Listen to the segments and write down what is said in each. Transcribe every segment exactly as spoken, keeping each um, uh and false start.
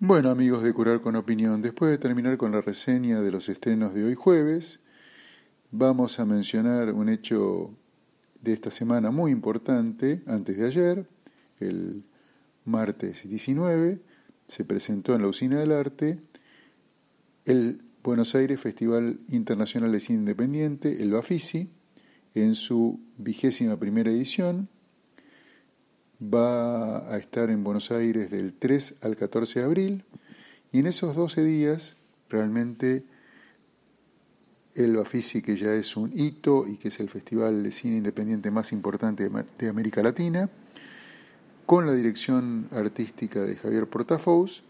Bueno, amigos de Curar con Opinión, después de terminar con la reseña de los estrenos de hoy jueves, vamos a mencionar un hecho de esta semana muy importante. Antes de ayer, el martes diecinueve, se presentó en la Usina del Arte el Buenos Aires Festival Internacional de Cine Independiente, el Bafisi, en su vigésima primera edición. Va a estar en Buenos Aires del tres al catorce de abril, y en esos doce días realmente el Bafisi, que ya es un hito y que es el festival de cine independiente más importante de América Latina, con la dirección artística de Javier Portafous,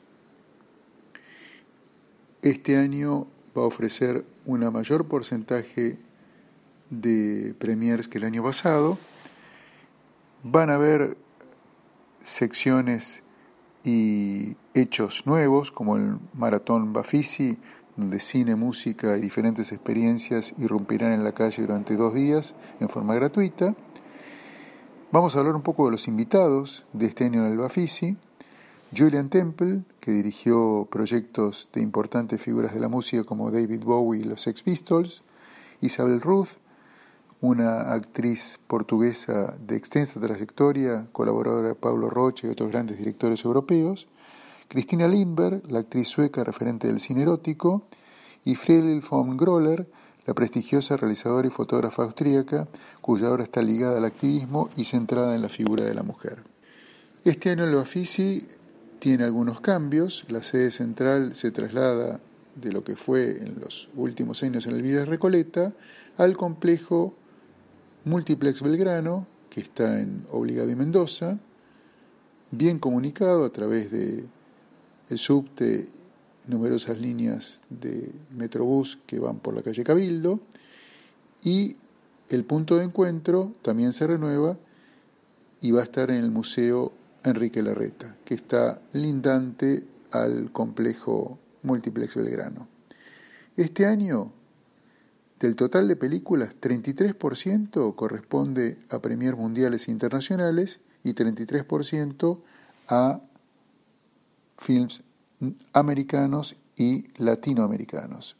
este año va a ofrecer un mayor porcentaje de premiers que el año pasado. Van a haber secciones y hechos nuevos, como el Maratón Bafisi, donde cine, música y diferentes experiencias irrumpirán en la calle durante dos días en forma gratuita. Vamos a hablar un poco de los invitados de este año en el Bafisi. Julien Temple, que dirigió proyectos de importantes figuras de la música como David Bowie y los Sex Pistols. Isabel Ruth, una actriz portuguesa de extensa trayectoria, colaboradora de Paulo Rocha y otros grandes directores europeos. Christina Lindberg, la actriz sueca referente del cine erótico. Y Fredel von Groller, la prestigiosa realizadora y fotógrafa austríaca, cuya obra está ligada al activismo y centrada en la figura de la mujer. Este año el Bafisi tiene algunos cambios. La sede central se traslada de lo que fue en los últimos años en el Villa Recoleta al complejo Multiplex Belgrano, que está en Obligado y Mendoza, bien comunicado a través de el subte, numerosas líneas de Metrobús que van por la calle Cabildo, y el punto de encuentro también se renueva y va a estar en el Museo Enrique Larreta, que está lindante al complejo Multiplex Belgrano. Este año, del total de películas, treinta y tres por ciento corresponde a premiers mundiales e internacionales y treinta y tres por ciento a films americanos y latinoamericanos.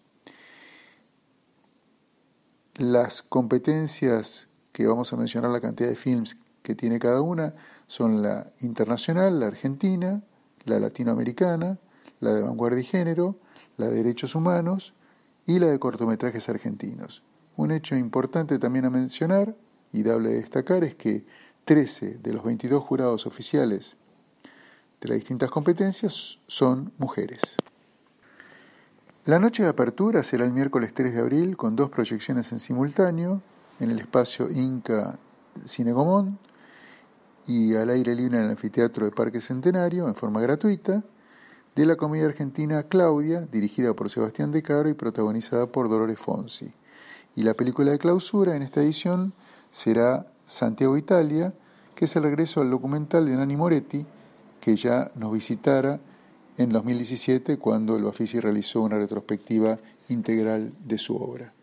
Las competencias que vamos a mencionar, la cantidad de films que tiene cada una, son la internacional, la argentina, la latinoamericana, la de vanguardia y género, la de derechos humanos y la de cortometrajes argentinos. Un hecho importante también a mencionar y dable de destacar es que trece de los veintidós jurados oficiales de las distintas competencias son mujeres. La noche de apertura será el miércoles tres de abril con dos proyecciones en simultáneo en el espacio Inca Cine Gomón y al aire libre en el anfiteatro de Parque Centenario en forma gratuita, de la comedia argentina Claudia, dirigida por Sebastián De Caro y protagonizada por Dolores Fonsi. Y la película de clausura en esta edición será Santiago, Italia, que es el regreso al documental de Nanni Moretti, que ya nos visitara en dos mil diecisiete cuando el Bafisi realizó una retrospectiva integral de su obra.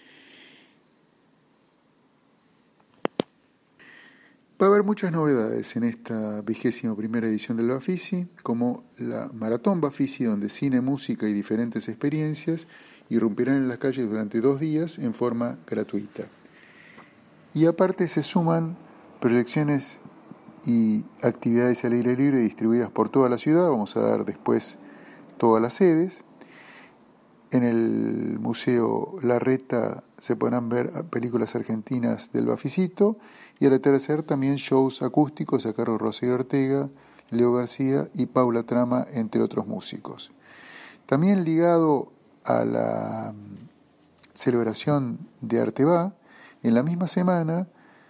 Va a haber muchas novedades en esta vigésima primera edición del Bafisi, como la Maratón Bafisi, donde cine, música y diferentes experiencias irrumpirán en las calles durante dos días en forma gratuita. Y aparte se suman proyecciones y actividades al aire libre distribuidas por toda la ciudad. Vamos a dar después todas las sedes. En el Museo Larreta se podrán ver películas argentinas del Bafisito, y al atardecer también shows acústicos a cargo de Rosario Ortega, Leo García y Paula Trama, entre otros músicos. También ligado a la celebración de Arteba, en la misma semana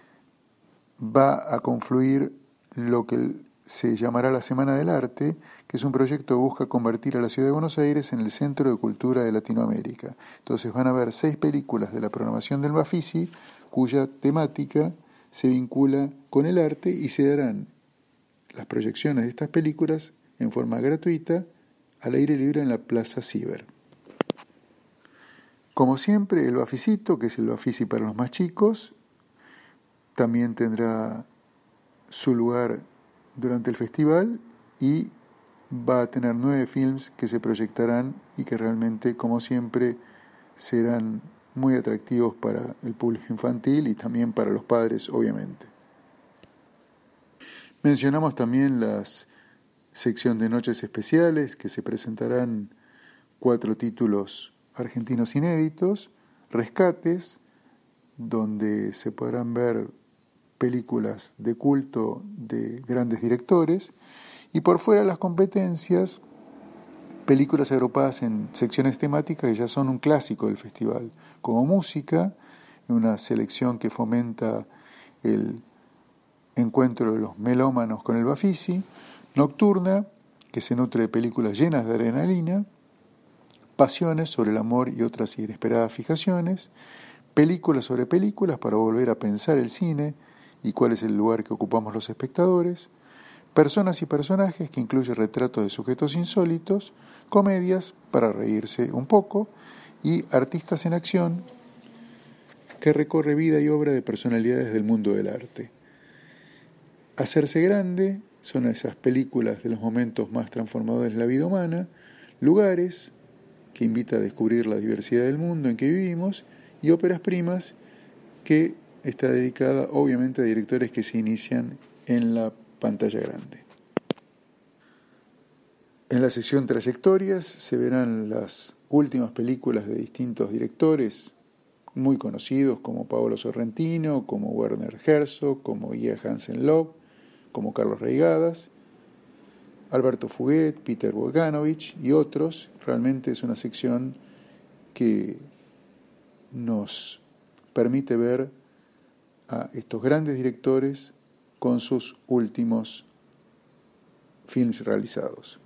va a confluir lo que se llamará la Semana del Arte, que es un proyecto que busca convertir a la ciudad de Buenos Aires en el centro de cultura de Latinoamérica. Entonces van a haber seis películas de la programación del Bafisi, cuya temática se vincula con el arte, y se darán las proyecciones de estas películas en forma gratuita al aire libre en la Plaza Ciber. Como siempre, el Bafisito, que es el Bafisi para los más chicos, también tendrá su lugar durante el festival y va a tener nueve films que se proyectarán y que realmente, como siempre, serán muy atractivos para el público infantil y también para los padres, obviamente. Mencionamos también la sección de noches especiales, que se presentarán cuatro títulos argentinos inéditos, rescates, donde se podrán ver películas de culto de grandes directores, y por fuera de las competencias, películas agrupadas en secciones temáticas que ya son un clásico del festival, como música, una selección que fomenta el encuentro de los melómanos con el Bafisi, nocturna, que se nutre de películas llenas de adrenalina, pasiones sobre el amor y otras inesperadas fijaciones, películas sobre películas para volver a pensar el cine y cuál es el lugar que ocupamos los espectadores, personas y personajes, que incluye retratos de sujetos insólitos, comedias para reírse un poco y artistas en acción, que recorre vida y obra de personalidades del mundo del arte. Hacerse grande son esas películas de los momentos más transformadores de la vida humana, lugares que invita a descubrir la diversidad del mundo en que vivimos, y óperas primas, que está dedicada obviamente a directores que se inician en la pantalla grande. En la sección trayectorias se verán las últimas películas de distintos directores muy conocidos, como Paolo Sorrentino, como Werner Herzog, como Ia Hansen-Løve, como Carlos Reigadas, Alberto Fuguet, Peter Bogdanovich y otros. Realmente es una sección que nos permite ver a estos grandes directores con sus últimos films realizados.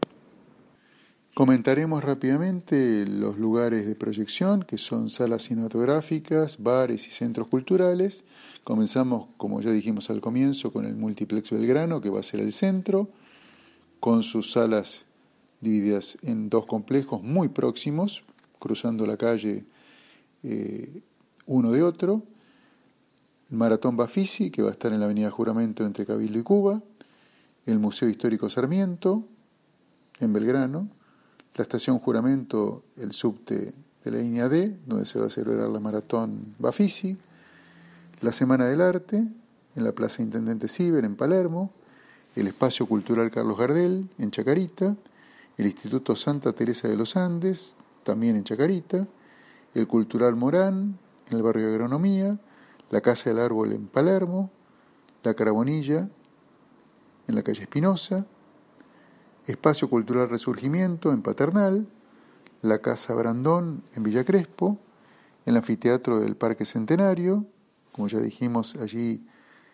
Comentaremos rápidamente los lugares de proyección, que son salas cinematográficas, bares y centros culturales. Comenzamos, como ya dijimos al comienzo, con el Multiplex Belgrano, que va a ser el centro, con sus salas divididas en dos complejos muy próximos, cruzando la calle eh, uno de otro. El Maratón Bafisi, que va a estar en la Avenida Juramento entre Cabildo y Cuba. El Museo Histórico Sarmiento, en Belgrano. La Estación Juramento, el subte de la línea D, donde se va a celebrar la Maratón Bafisi. La Semana del Arte, en la Plaza Intendente Ciber, en Palermo. El Espacio Cultural Carlos Gardel, en Chacarita. El Instituto Santa Teresa de los Andes, también en Chacarita. El Cultural Morán, en el barrio de Agronomía. La Casa del Árbol, en Palermo. La Carbonilla, en la calle Espinosa. Espacio Cultural Resurgimiento, en Paternal. La Casa Brandón, en Villa Crespo. El Anfiteatro del Parque Centenario. Como ya dijimos, allí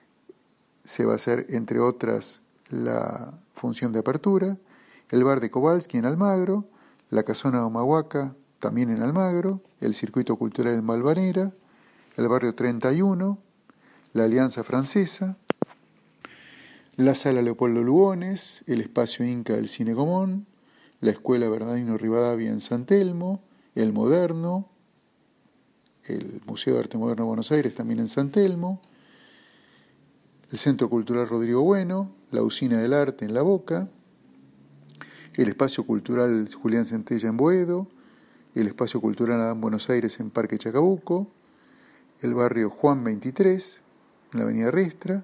se va a hacer, entre otras, la función de apertura. El Bar de Kowalski, en Almagro. La Casona de Humahuaca, también en Almagro. El Circuito Cultural en Valvanera. El Barrio treinta y uno. La Alianza Francesa. La Sala Leopoldo Lugones, el Espacio Inca del Cine Común, la Escuela Bernardino Rivadavia en San Telmo, el Moderno, el Museo de Arte Moderno de Buenos Aires también en San Telmo, el Centro Cultural Rodrigo Bueno, la Usina del Arte en La Boca, el Espacio Cultural Julián Centella en Boedo, el Espacio Cultural Adán Buenos Aires en Parque Chacabuco, el barrio Juan veintitrés, en la Avenida Riestra,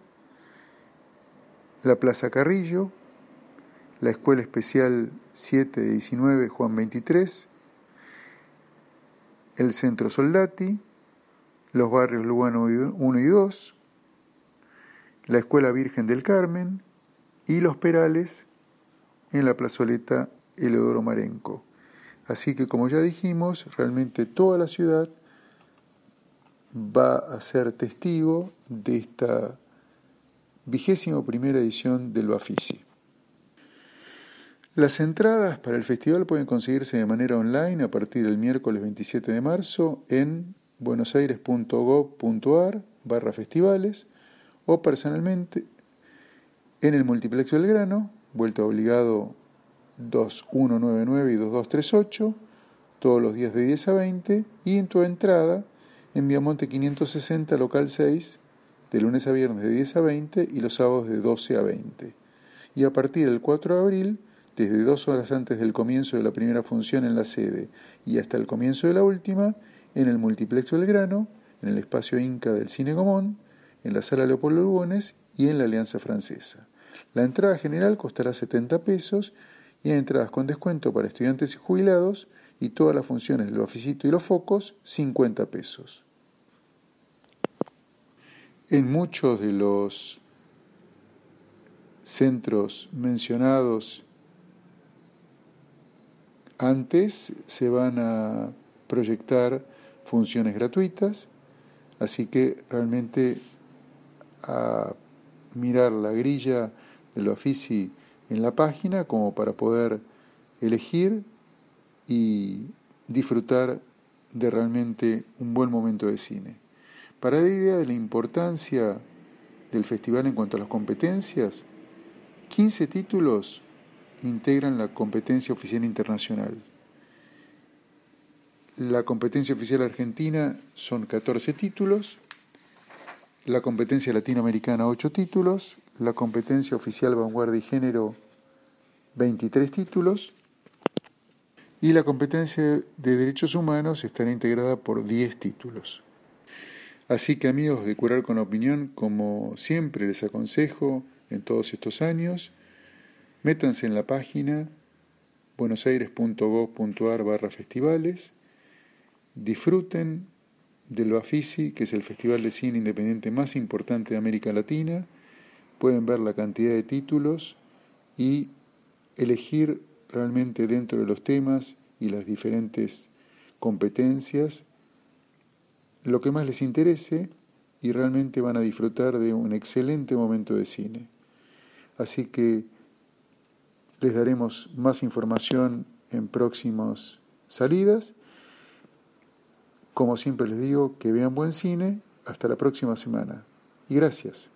la Plaza Carrillo, la Escuela Especial siete de diecinueve Juan veintitrés, el Centro Soldati, los barrios Lugano uno y dos, la Escuela Virgen del Carmen y Los Perales en la plazoleta Eleodoro Marenco. Así que, como ya dijimos, realmente toda la ciudad va a ser testigo de esta vigésima primera edición del Bafisi. Las entradas para el festival pueden conseguirse de manera online a partir del miércoles veintisiete de marzo en buenosaires.gov.ar barra festivales o personalmente en el Multiplex Belgrano, vuelta obligado dos mil ciento noventa y nueve y dos mil doscientos treinta y ocho, todos los días de diez a veinte, y en tu entrada en Viamonte quinientos sesenta, local seis, de lunes a viernes de diez a veinte y los sábados de doce a veinte. Y a partir del cuatro de abril desde dos horas antes del comienzo de la primera función en la sede y hasta el comienzo de la última, en el Multiplex Belgrano, en el espacio Inca del Cine Gomón, en la Sala Leopoldo Lugones y en la Alianza Francesa. La entrada general costará setenta pesos y hay entradas con descuento para estudiantes y jubilados y todas las funciones del Baficito y los Focos, cincuenta pesos. En muchos de los centros mencionados antes se van a proyectar funciones gratuitas, así que realmente a mirar la grilla del Bafisi en la página como para poder elegir y disfrutar de realmente un buen momento de cine. Para dar idea de la importancia del festival en cuanto a las competencias, quince títulos integran la competencia oficial internacional. La competencia oficial argentina son catorce títulos, la competencia latinoamericana ocho títulos, la competencia oficial vanguardia y género veintitrés títulos y la competencia de derechos humanos estará integrada por diez títulos. Así que amigos de Curar con Opinión, como siempre les aconsejo en todos estos años, métanse en la página buenosaires punto gov punto ar barra festivales, disfruten del Bafisi, que es el festival de cine independiente más importante de América Latina, pueden ver la cantidad de títulos y elegir realmente dentro de los temas y las diferentes competencias lo que más les interese y realmente van a disfrutar de un excelente momento de cine. Así que les daremos más información en próximas salidas. Como siempre les digo, que vean buen cine. Hasta la próxima semana. Y gracias.